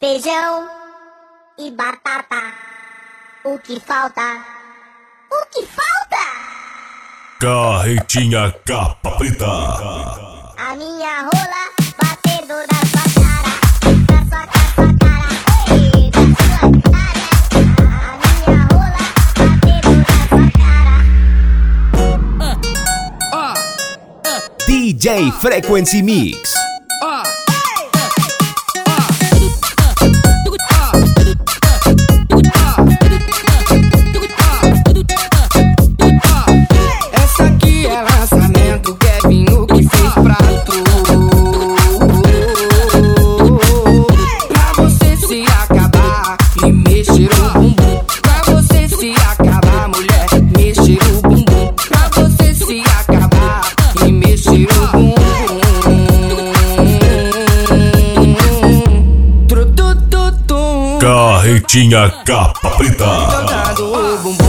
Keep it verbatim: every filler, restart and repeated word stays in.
feijão e batata. O que falta? O que falta? Carretinha capa preta. A minha rola batendo na sua cara, na sua cara, sua cara, ei, na sua cara. A minha rola batendo na sua cara. D J Frequency Mix. Essa aqui é lançamento, Kevinho que fez pra tu. Pra você se acabar e mexer o bumbum. Pra você se acabar, mulher, mexer o bumbum. Pra você se acabar e mexer o bumbum. Carretinha capa preta. Jogando o bumbum.